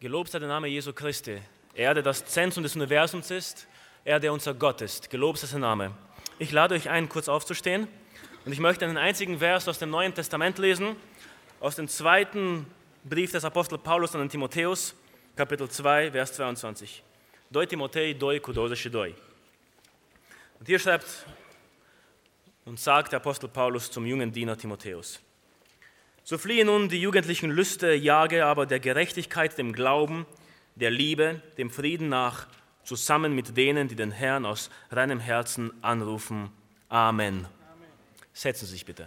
Gelobt sei der Name Jesu Christi. Er, der das Zentrum des Universums ist, er, der unser Gott ist. Gelobt sei sein Name. Ich lade euch ein, kurz aufzustehen. Und ich möchte einen einzigen Vers aus dem Neuen Testament lesen, aus dem zweiten Brief des Apostel Paulus an den Timotheus, Kapitel 2, Vers 22. Doi Timothei, doi kudosische doi. Und hier schreibt und sagt der Apostel Paulus zum jungen Diener Timotheus: So fliehe nun die jugendlichen Lüste, jage aber der Gerechtigkeit, dem Glauben, der Liebe, dem Frieden nach, zusammen mit denen, die den Herrn aus reinem Herzen anrufen. Amen. Setzen Sie sich bitte.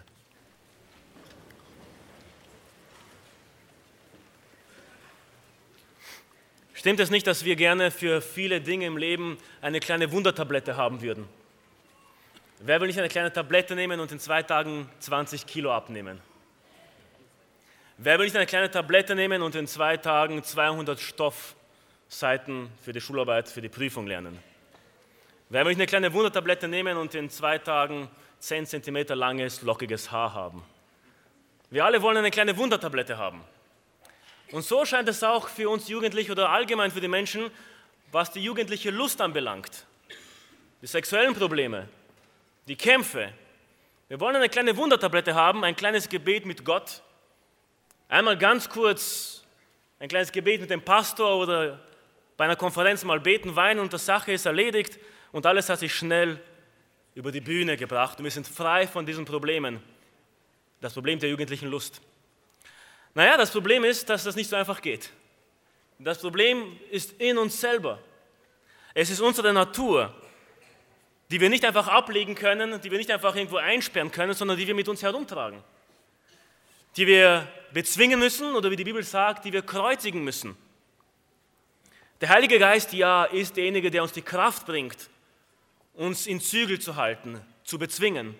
Stimmt es nicht, dass wir gerne für viele Dinge im Leben eine kleine Wundertablette haben würden? Wer will nicht eine kleine Tablette nehmen und in 2 Tagen 20 Kilo abnehmen? Wer will nicht eine kleine Tablette nehmen und in 2 Tagen 200 Stoffseiten für die Schularbeit, für die Prüfung lernen? Wer will nicht eine kleine Wundertablette nehmen und in 2 Tagen 10 cm langes, lockiges Haar haben? Wir alle wollen eine kleine Wundertablette haben. Und so scheint es auch für uns Jugendliche oder allgemein für die Menschen, was die jugendliche Lust anbelangt. Die sexuellen Probleme, die Kämpfe. Wir wollen eine kleine Wundertablette haben, ein kleines Gebet mit Gott. Einmal ganz kurz ein kleines Gebet mit dem Pastor oder bei einer Konferenz mal beten, weinen und die Sache ist erledigt und alles hat sich schnell über die Bühne gebracht und wir sind frei von diesen Problemen. Das Problem der jugendlichen Lust. Naja, das Problem ist, dass das nicht so einfach geht. Das Problem ist in uns selber. Es ist unsere Natur, die wir nicht einfach ablegen können, die wir nicht einfach irgendwo einsperren können, sondern die wir mit uns herumtragen. Die wir bezwingen müssen oder wie die Bibel sagt, die wir kreuzigen müssen. Der Heilige Geist, ja, ist derjenige, der uns die Kraft bringt, uns in Zügel zu halten, zu bezwingen.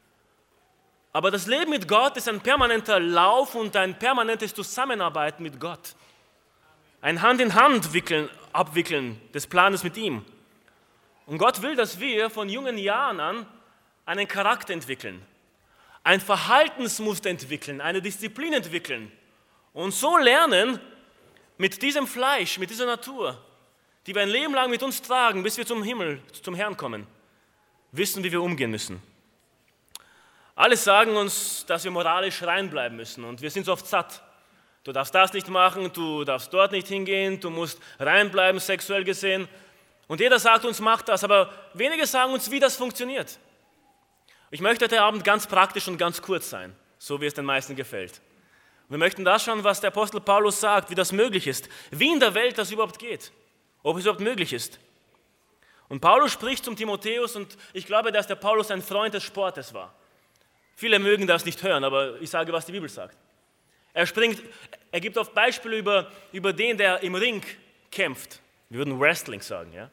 Aber das Leben mit Gott ist ein permanenter Lauf und ein permanentes Zusammenarbeiten mit Gott. Ein Hand-in-Hand abwickeln des Planes mit ihm. Und Gott will, dass wir von jungen Jahren an einen Charakter entwickeln, ein Verhaltensmuster entwickeln, eine Disziplin entwickeln und so lernen, mit diesem Fleisch, mit dieser Natur, die wir ein Leben lang mit uns tragen, bis wir zum Himmel, zum Herrn kommen, wissen, wie wir umgehen müssen. Alle sagen uns, dass wir moralisch reinbleiben müssen und wir sind so oft satt. Du darfst das nicht machen, du darfst dort nicht hingehen, du musst reinbleiben, sexuell gesehen. Und jeder sagt uns, mach das, aber wenige sagen uns, wie das funktioniert. Ich möchte heute Abend ganz praktisch und ganz kurz sein, so wie es den meisten gefällt. Wir möchten das schauen, was der Apostel Paulus sagt, wie das möglich ist, wie in der Welt das überhaupt geht, ob es überhaupt möglich ist. Und Paulus spricht zum Timotheus und ich glaube, dass der Paulus ein Freund des Sportes war. Viele mögen das nicht hören, aber ich sage, was die Bibel sagt. Er gibt oft Beispiele über den, der im Ring kämpft. Wir würden Wrestling sagen, ja?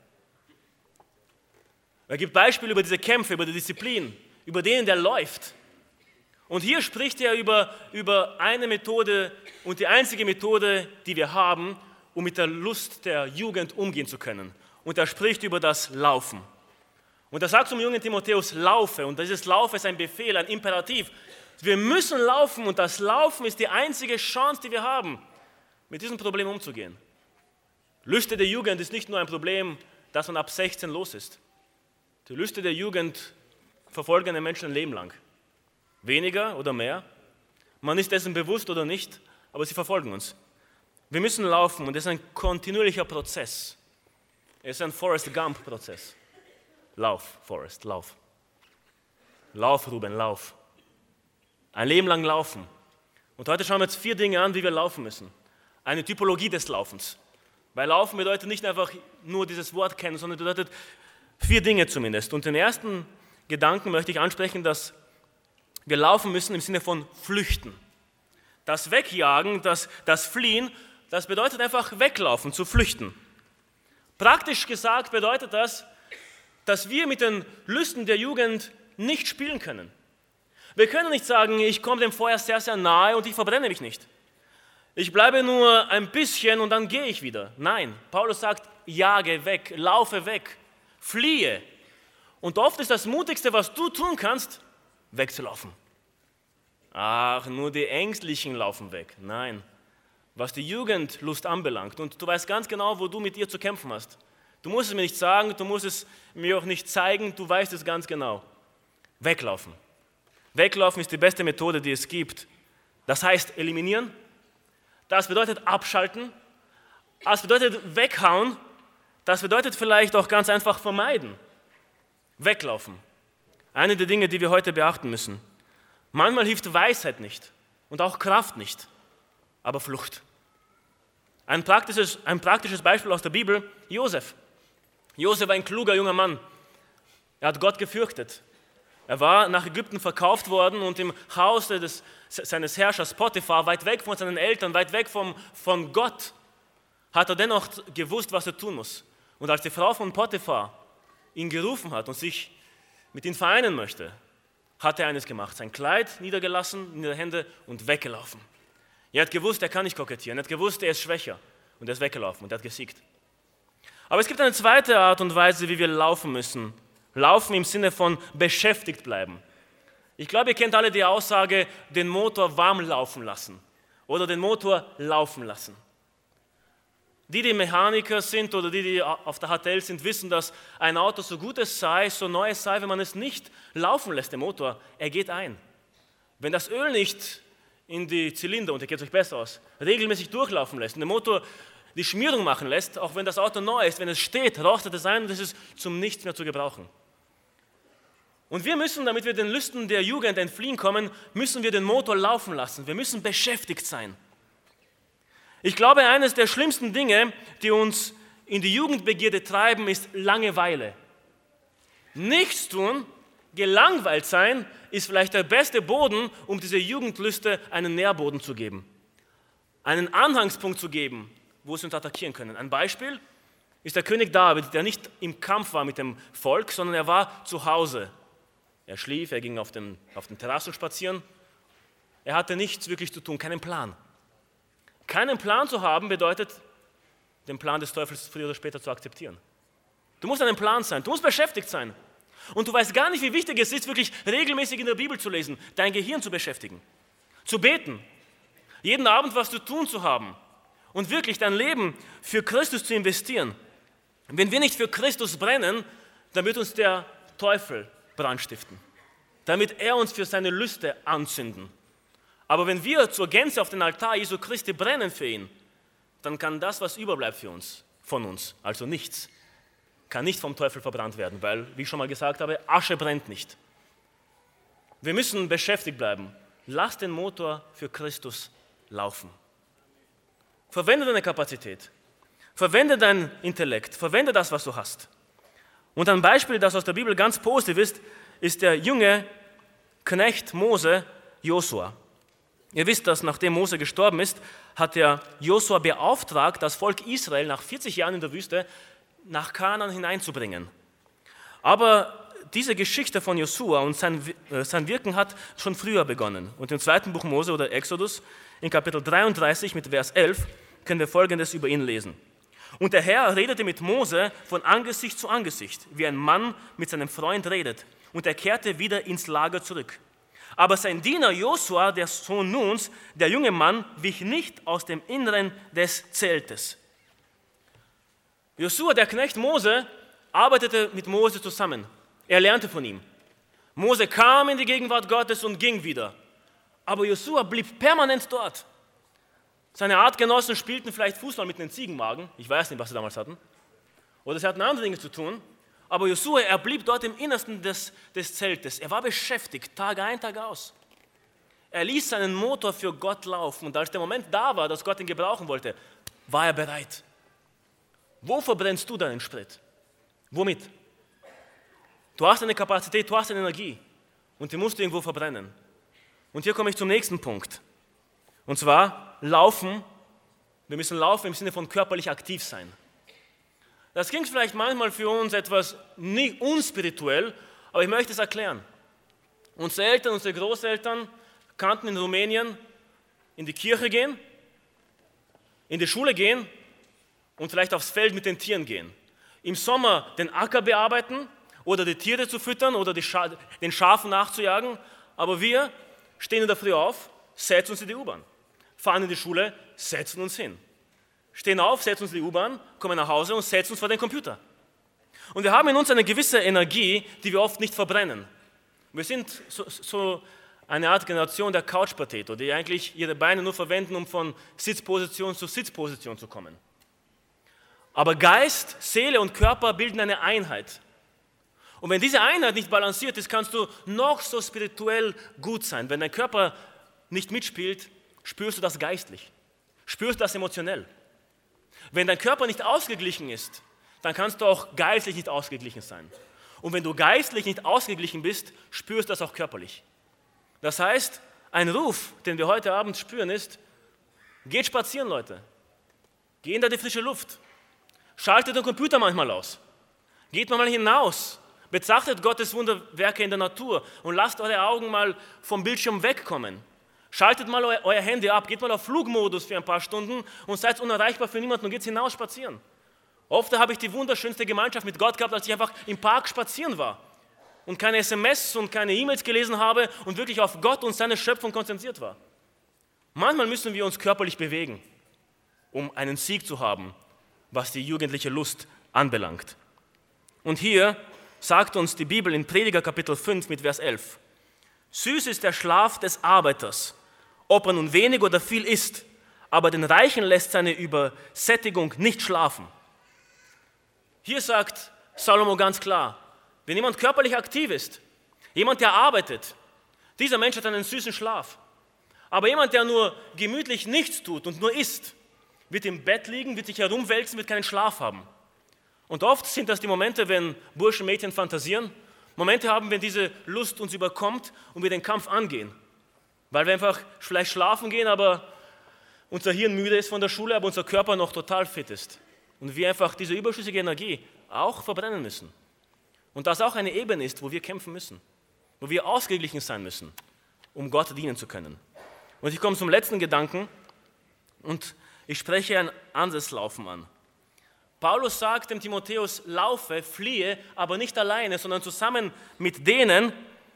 Er gibt Beispiele über diese Kämpfe, über die Disziplin, über den, der läuft. Und hier spricht er über eine Methode und die einzige Methode, die wir haben, um mit der Lust der Jugend umgehen zu können. Und er spricht über das Laufen. Und er sagt zum jungen Timotheus, laufe. Und dieses Laufe ist ein Befehl, ein Imperativ. Wir müssen laufen und das Laufen ist die einzige Chance, die wir haben, mit diesem Problem umzugehen. Lüste der Jugend ist nicht nur ein Problem, das man ab 16 los ist. Die Lüste der Jugend verfolgen den Menschen ein Leben lang. Weniger oder mehr. Man ist dessen bewusst oder nicht, aber sie verfolgen uns. Wir müssen laufen und es ist ein kontinuierlicher Prozess. Es ist ein Forrest Gump-Prozess. Lauf, Forrest, lauf. Lauf, Ruben, lauf. Ein Leben lang laufen. Und heute schauen wir uns 4 Dinge an, wie wir laufen müssen. Eine Typologie des Laufens. Weil Laufen bedeutet nicht einfach nur dieses Wort kennen, sondern bedeutet 4 Dinge zumindest. Und den ersten Gedanken möchte ich ansprechen, dass wir laufen müssen im Sinne von flüchten. Das Wegjagen, das Fliehen, das bedeutet einfach weglaufen, zu flüchten. Praktisch gesagt bedeutet das, dass wir mit den Lüsten der Jugend nicht spielen können. Wir können nicht sagen, ich komme dem Feuer sehr, sehr nahe und ich verbrenne mich nicht. Ich bleibe nur ein bisschen und dann gehe ich wieder. Nein, Paulus sagt, jage weg, laufe weg, fliehe. Und oft ist das Mutigste, was du tun kannst, wegzulaufen. Ach, nur die Ängstlichen laufen weg. Nein, was die Jugendlust anbelangt. Und du weißt ganz genau, wo du mit ihr zu kämpfen hast. Du musst es mir nicht sagen, du musst es mir auch nicht zeigen, du weißt es ganz genau. Weglaufen. Weglaufen ist die beste Methode, die es gibt. Das heißt eliminieren, das bedeutet abschalten, das bedeutet weghauen, das bedeutet vielleicht auch ganz einfach vermeiden. Weglaufen. Eine der Dinge, die wir heute beachten müssen. Manchmal hilft Weisheit nicht und auch Kraft nicht, aber Flucht. Ein praktisches Beispiel aus der Bibel, Josef. Josef war ein kluger junger Mann. Er hat Gott gefürchtet. Er war nach Ägypten verkauft worden und im Haus seines Herrschers Potiphar, weit weg von seinen Eltern, weit weg von Gott, hat er dennoch gewusst, was er tun muss. Und als die Frau von Potiphar ihn gerufen hat und sich mit ihm vereinen möchte, hat er eines gemacht, sein Kleid niedergelassen in die Hände und weggelaufen. Er hat gewusst, er kann nicht kokettieren, er hat gewusst, er ist schwächer und er ist weggelaufen und er hat gesiegt. Aber es gibt eine zweite Art und Weise, wie wir laufen müssen. Laufen im Sinne von beschäftigt bleiben. Ich glaube, ihr kennt alle die Aussage, den Motor warm laufen lassen oder den Motor laufen lassen. Die Mechaniker sind oder die auf der HTL sind, wissen, dass ein Auto so gut es sei, so neu es sei, wenn man es nicht laufen lässt, der Motor, er geht ein. Wenn das Öl nicht in die Zylinder, und ihr kennt es euch besser aus, regelmäßig durchlaufen lässt und der Motor die Schmierung machen lässt, auch wenn das Auto neu ist, wenn es steht, rostet es ein und es ist zum Nichts mehr zu gebrauchen. Und wir müssen, damit wir den Lüsten der Jugend entfliehen kommen, müssen wir den Motor laufen lassen. Wir müssen beschäftigt sein. Ich glaube, eines der schlimmsten Dinge, die uns in die Jugendbegierde treiben, ist Langeweile. Nichts tun, gelangweilt sein, ist vielleicht der beste Boden, um diese Jugendlüste einen Nährboden zu geben. Einen Anhangspunkt zu geben, wo sie uns attackieren können. Ein Beispiel ist der König David, der nicht im Kampf war mit dem Volk, sondern er war zu Hause. Er schlief, er ging auf den Terrassen spazieren. Er hatte nichts wirklich zu tun, keinen Plan. Keinen Plan zu haben bedeutet, den Plan des Teufels früher oder später zu akzeptieren. Du musst einen Plan sein, du musst beschäftigt sein. Und du weißt gar nicht, wie wichtig es ist, wirklich regelmäßig in der Bibel zu lesen, dein Gehirn zu beschäftigen, zu beten, jeden Abend was zu tun zu haben und wirklich dein Leben für Christus zu investieren. Wenn wir nicht für Christus brennen, dann wird uns der Teufel Brand stiften, damit er uns für seine Lüste anzünden. Aber wenn wir zur Gänze auf den Altar Jesu Christi brennen für ihn, dann kann das, was überbleibt von uns, also nichts, kann nicht vom Teufel verbrannt werden, weil, wie ich schon mal gesagt habe, Asche brennt nicht. Wir müssen beschäftigt bleiben. Lass den Motor für Christus laufen. Verwende deine Kapazität, verwende dein Intellekt, verwende das, was du hast. Und ein Beispiel, das aus der Bibel ganz positiv ist der junge Knecht Mose, Josua. Ihr wisst, dass nachdem Mose gestorben ist, hat der Josua beauftragt, das Volk Israel nach 40 Jahren in der Wüste nach Kanaan hineinzubringen. Aber diese Geschichte von Josua und sein Wirken hat schon früher begonnen. Und im 2. Buch Mose oder Exodus, in Kapitel 33 mit Vers 11, können wir Folgendes über ihn lesen. Und der Herr redete mit Mose von Angesicht zu Angesicht, wie ein Mann mit seinem Freund redet. Und er kehrte wieder ins Lager zurück. Aber sein Diener Josua, der Sohn Nuns, der junge Mann, wich nicht aus dem Inneren des Zeltes. Josua, der Knecht Mose, arbeitete mit Mose zusammen. Er lernte von ihm. Mose kam in die Gegenwart Gottes und ging wieder. Aber Josua blieb permanent dort. Seine Artgenossen spielten vielleicht Fußball mit den Ziegenmagen. Ich weiß nicht, was sie damals hatten. Oder sie hatten andere Dinge zu tun. Aber Josua, er blieb dort im Innersten des Zeltes. Er war beschäftigt, Tag ein, Tag aus. Er ließ seinen Motor für Gott laufen. Und als der Moment da war, dass Gott ihn gebrauchen wollte, war er bereit. Wo verbrennst du deinen Sprit? Womit? Du hast eine Kapazität, du hast eine Energie. Und die musst du irgendwo verbrennen. Und hier komme ich zum nächsten Punkt. Und zwar laufen. Wir müssen laufen im Sinne von körperlich aktiv sein. Das klingt vielleicht manchmal für uns etwas nicht unspirituell, aber ich möchte es erklären. Unsere Eltern, unsere Großeltern kannten in Rumänien in die Kirche gehen, in die Schule gehen und vielleicht aufs Feld mit den Tieren gehen. Im Sommer den Acker bearbeiten oder die Tiere zu füttern oder den Schafen nachzujagen. Aber wir stehen in der Früh auf, setzen uns in die U-Bahn, fahren in die Schule, setzen uns hin. Stehen auf, setzen uns in die U-Bahn, kommen nach Hause und setzen uns vor den Computer. Und wir haben in uns eine gewisse Energie, die wir oft nicht verbrennen. Wir sind so eine Art Generation der Couch-Potato, die eigentlich ihre Beine nur verwenden, um von Sitzposition zu Sitzposition zu kommen. Aber Geist, Seele und Körper bilden eine Einheit. Und wenn diese Einheit nicht balanciert ist, kannst du noch so spirituell gut sein. Wenn dein Körper nicht mitspielt, spürst du das geistlich, spürst du das emotionell. Wenn dein Körper nicht ausgeglichen ist, dann kannst du auch geistlich nicht ausgeglichen sein. Und wenn du geistlich nicht ausgeglichen bist, spürst du das auch körperlich. Das heißt, ein Ruf, den wir heute Abend spüren, ist, geht spazieren, Leute. Geht in die frische Luft. Schaltet den Computer manchmal aus. Geht mal hinaus. Betrachtet Gottes Wunderwerke in der Natur und lasst eure Augen mal vom Bildschirm wegkommen. Schaltet mal euer Handy ab, geht mal auf Flugmodus für ein paar Stunden und seid unerreichbar für niemanden und geht hinaus spazieren. Oft habe ich die wunderschönste Gemeinschaft mit Gott gehabt, als ich einfach im Park spazieren war und keine SMS und keine E-Mails gelesen habe und wirklich auf Gott und seine Schöpfung konzentriert war. Manchmal müssen wir uns körperlich bewegen, um einen Sieg zu haben, was die jugendliche Lust anbelangt. Und hier sagt uns die Bibel in Prediger Kapitel 5 mit Vers 11, süß ist der Schlaf des Arbeiters, ob er nun wenig oder viel isst, aber den Reichen lässt seine Übersättigung nicht schlafen. Hier sagt Salomo ganz klar, wenn jemand körperlich aktiv ist, jemand, der arbeitet, dieser Mensch hat einen süßen Schlaf. Aber jemand, der nur gemütlich nichts tut und nur isst, wird im Bett liegen, wird sich herumwälzen, wird keinen Schlaf haben. Und oft sind das die Momente, wenn Burschen, Mädchen fantasieren, Momente haben, wenn diese Lust uns überkommt und wir den Kampf angehen. Weil wir einfach vielleicht schlafen gehen, aber unser Hirn müde ist von der Schule, aber unser Körper noch total fit ist. Und wir einfach diese überschüssige Energie auch verbrennen müssen. Und das auch eine Ebene ist, wo wir kämpfen müssen, wo wir ausgeglichen sein müssen, um Gott dienen zu können. Und ich komme zum letzten Gedanken und ich spreche ein anderes Laufen an. Paulus sagt dem Timotheus, laufe, fliehe, aber nicht alleine, sondern zusammen mit denen,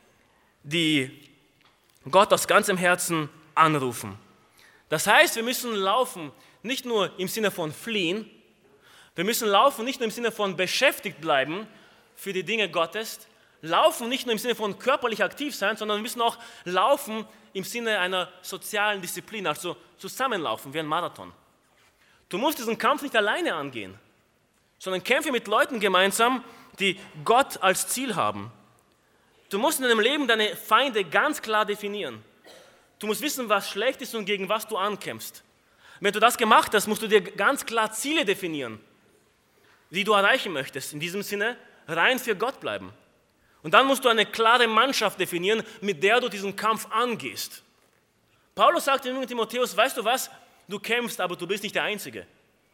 die Gott aus ganzem Herzen anrufen. Das heißt, wir müssen laufen, nicht nur im Sinne von fliehen, wir müssen laufen nicht nur im Sinne von beschäftigt bleiben für die Dinge Gottes, laufen nicht nur im Sinne von körperlich aktiv sein, sondern wir müssen auch laufen im Sinne einer sozialen Disziplin, also zusammenlaufen wie ein Marathon. Du musst diesen Kampf nicht alleine angehen, sondern kämpfe mit Leuten gemeinsam, die Gott als Ziel haben. Du musst in deinem Leben deine Feinde ganz klar definieren. Du musst wissen, was schlecht ist und gegen was du ankämpfst. Wenn du das gemacht hast, musst du dir ganz klar Ziele definieren, die du erreichen möchtest. In diesem Sinne, rein für Gott bleiben. Und dann musst du eine klare Mannschaft definieren, mit der du diesen Kampf angehst. Paulus sagt dem jungen Timotheus, weißt du was, du kämpfst, aber du bist nicht der Einzige.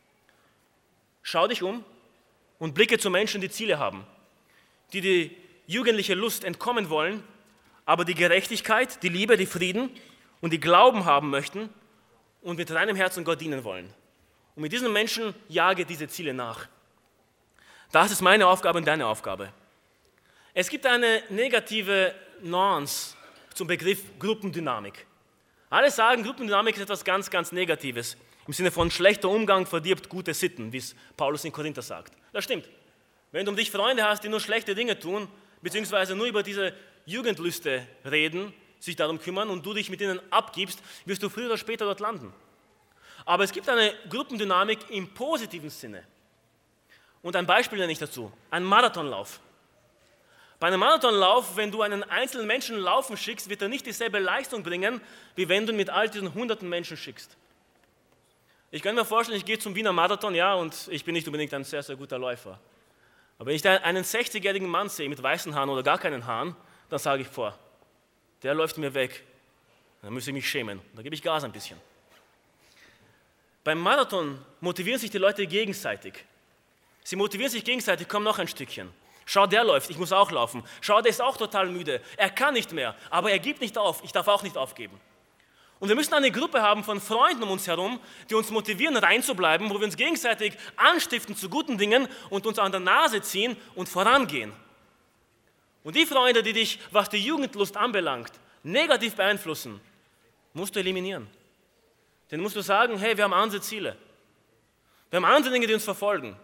Schau dich um und blicke zu Menschen, die Ziele haben, die jugendliche Lust entkommen wollen, aber die Gerechtigkeit, die Liebe, die Frieden und die Glauben haben möchten und mit reinem Herzen Gott dienen wollen. Und mit diesen Menschen jage diese Ziele nach. Das ist meine Aufgabe und deine Aufgabe. Es gibt eine negative Nuance zum Begriff Gruppendynamik. Alle sagen, Gruppendynamik ist etwas ganz, ganz Negatives. Im Sinne von schlechter Umgang verdirbt gute Sitten, wie es Paulus in Korinther sagt. Das stimmt. Wenn du um dich Freunde hast, die nur schlechte Dinge tun, beziehungsweise nur über diese Jugendlüste reden, sich darum kümmern und du dich mit ihnen abgibst, wirst du früher oder später dort landen. Aber es gibt eine Gruppendynamik im positiven Sinne. Und ein Beispiel nenne ich dazu, ein Marathonlauf. Bei einem Marathonlauf, wenn du einen einzelnen Menschen laufen schickst, wird er nicht dieselbe Leistung bringen, wie wenn du ihn mit all diesen hunderten Menschen schickst. Ich kann mir vorstellen, ich gehe zum Wiener Marathon, ja, und ich bin nicht unbedingt ein sehr, sehr guter Läufer. Aber wenn ich da einen 60-jährigen Mann sehe mit weißen Haaren oder gar keinen Haaren, dann sage ich, der läuft mir weg. Dann müsste ich mich schämen. Da gebe ich Gas ein bisschen. Beim Marathon motivieren sich die Leute gegenseitig. Sie motivieren sich gegenseitig, komm noch ein Stückchen. Schau, der läuft, ich muss auch laufen. Schau, der ist auch total müde. Er kann nicht mehr, aber er gibt nicht auf. Ich darf auch nicht aufgeben. Und wir müssen eine Gruppe haben von Freunden um uns herum, die uns motivieren, reinzubleiben, wo wir uns gegenseitig anstiften zu guten Dingen und uns an der Nase ziehen und vorangehen. Und die Freunde, die dich, was die Jugendlust anbelangt, negativ beeinflussen, musst du eliminieren. dann musst du sagen, hey, wir haben andere Ziele. Wir haben andere Dinge, die uns verfolgen.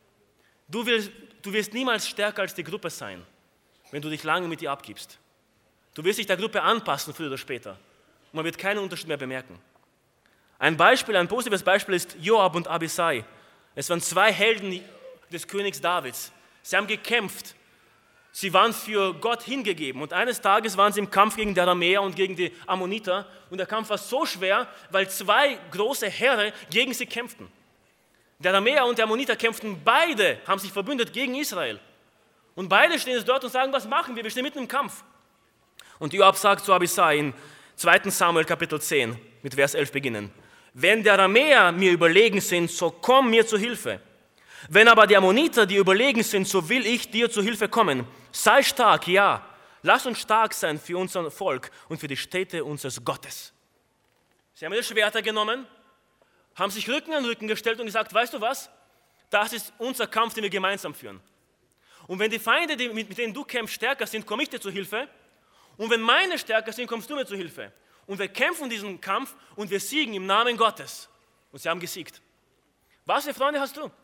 Du wirst niemals stärker als die Gruppe sein, wenn du dich lange mit ihr abgibst. Du wirst dich der Gruppe anpassen, früher oder später. Und man wird keinen Unterschied mehr bemerken. Ein positives Beispiel ist Joab und Abisai. Es waren zwei Helden des Königs Davids. Sie haben gekämpft. Sie waren für Gott hingegeben. Und eines Tages waren sie im Kampf gegen die Aramäer und gegen die Ammoniter. Und der Kampf war so schwer, weil zwei große Heere gegen sie kämpften. Der Aramäer und der Ammoniter kämpften, beide haben sich verbündet gegen Israel. Und beide stehen jetzt dort und sagen, was machen wir? Wir stehen mitten im Kampf. Und Joab sagt zu Abisai in 2. Samuel Kapitel 10, mit Vers 11 beginnen. Wenn die Aramäer mir überlegen sind, so komm mir zu Hilfe. Wenn aber die Ammoniter dir überlegen sind, so will ich dir zu Hilfe kommen. Sei stark, ja. Lass uns stark sein für unser Volk und für die Städte unseres Gottes. Sie haben ihre Schwerter genommen, haben sich Rücken an Rücken gestellt und gesagt, weißt du was? Das ist unser Kampf, den wir gemeinsam führen. Und wenn die Feinde, mit denen du kämpfst, stärker sind, komme ich dir zu Hilfe. Und wenn meine stärker sind, kommst du mir zu Hilfe. Und wir kämpfen diesen Kampf und wir siegen im Namen Gottes. Und sie haben gesiegt. Was für Freunde hast du?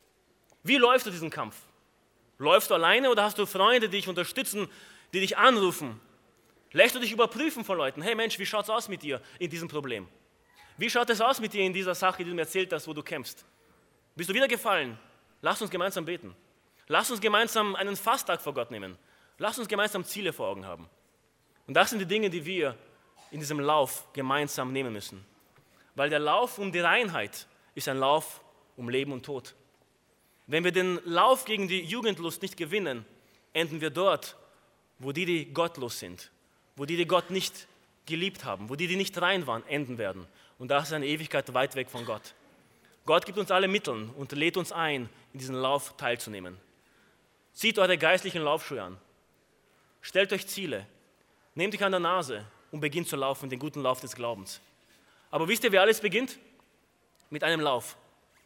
Wie läufst du diesen Kampf? Läufst du alleine oder hast du Freunde, die dich unterstützen, die dich anrufen? Lässt du dich überprüfen von Leuten? Hey Mensch, wie schaut es aus mit dir in diesem Problem? Wie schaut es aus mit dir in dieser Sache, die du mir erzählt hast, wo du kämpfst? Bist du wieder gefallen? Lass uns gemeinsam beten. Lass uns gemeinsam einen Fasttag vor Gott nehmen. Lass uns gemeinsam Ziele vor Augen haben. Und das sind die Dinge, die wir in diesem Lauf gemeinsam nehmen müssen. Weil der Lauf um die Reinheit ist ein Lauf um Leben und Tod. Wenn wir den Lauf gegen die Jugendlust nicht gewinnen, enden wir dort, wo die gottlos sind, wo die Gott nicht geliebt haben, wo die nicht rein waren, enden werden. Und das ist eine Ewigkeit weit weg von Gott. Gott gibt uns alle Mittel und lädt uns ein, in diesen Lauf teilzunehmen. Zieht eure geistlichen Laufschuhe an. Stellt euch Ziele. Nehmt euch an der Nase und beginnt zu laufen, den guten Lauf des Glaubens. Aber wisst ihr, wie alles beginnt? Mit einem Lauf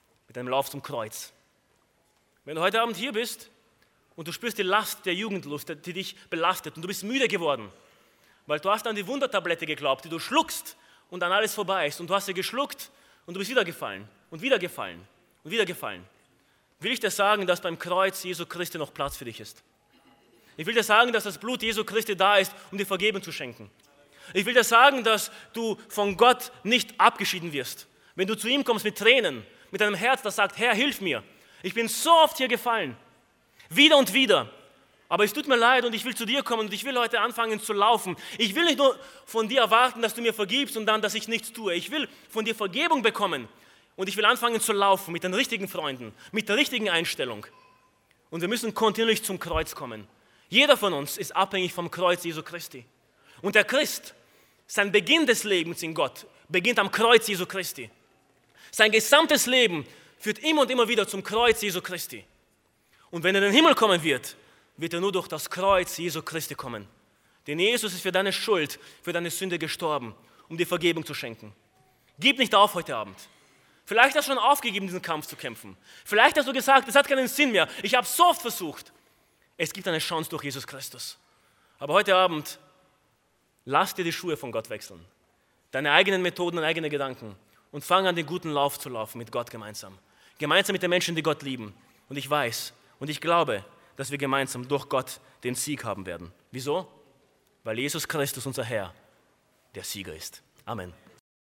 zum Kreuz. Wenn du heute Abend hier bist und du spürst die Last der Jugendlust, die dich belastet und du bist müde geworden, weil du hast an die Wundertablette geglaubt, die du schluckst und dann alles vorbei ist und du hast sie geschluckt und du bist wieder gefallen und wieder gefallen und wieder gefallen, will ich dir sagen, dass beim Kreuz Jesu Christi noch Platz für dich ist. Ich will dir sagen, dass das Blut Jesu Christi da ist, um dir Vergebung zu schenken. Ich will dir sagen, dass du von Gott nicht abgeschieden wirst. Wenn du zu ihm kommst mit Tränen, mit einem Herz, das sagt, Herr, hilf mir. Ich bin so oft hier gefallen, wieder und wieder. Aber es tut mir leid und ich will zu dir kommen und ich will heute anfangen zu laufen. Ich will nicht nur von dir erwarten, dass du mir vergibst und dann, dass ich nichts tue. Ich will von dir Vergebung bekommen und ich will anfangen zu laufen mit den richtigen Freunden, mit der richtigen Einstellung. Und wir müssen kontinuierlich zum Kreuz kommen. Jeder von uns ist abhängig vom Kreuz Jesu Christi. Und der Christ, sein Beginn des Lebens in Gott, beginnt am Kreuz Jesu Christi. Sein gesamtes Leben führt immer und immer wieder zum Kreuz Jesu Christi. Und wenn er in den Himmel kommen wird, wird er nur durch das Kreuz Jesu Christi kommen. Denn Jesus ist für deine Schuld, für deine Sünde gestorben, um dir Vergebung zu schenken. Gib nicht auf heute Abend. Vielleicht hast du schon aufgegeben, diesen Kampf zu kämpfen. Vielleicht hast du gesagt, es hat keinen Sinn mehr. Ich habe so oft versucht. Es gibt eine Chance durch Jesus Christus. Aber heute Abend, lass dir die Schuhe von Gott wechseln. Deine eigenen Methoden und eigene Gedanken. Und fang an, den guten Lauf zu laufen mit Gott gemeinsam. Gemeinsam mit den Menschen, die Gott lieben. Und ich weiß und ich glaube, dass wir gemeinsam durch Gott den Sieg haben werden. Wieso? Weil Jesus Christus, unser Herr, der Sieger ist. Amen.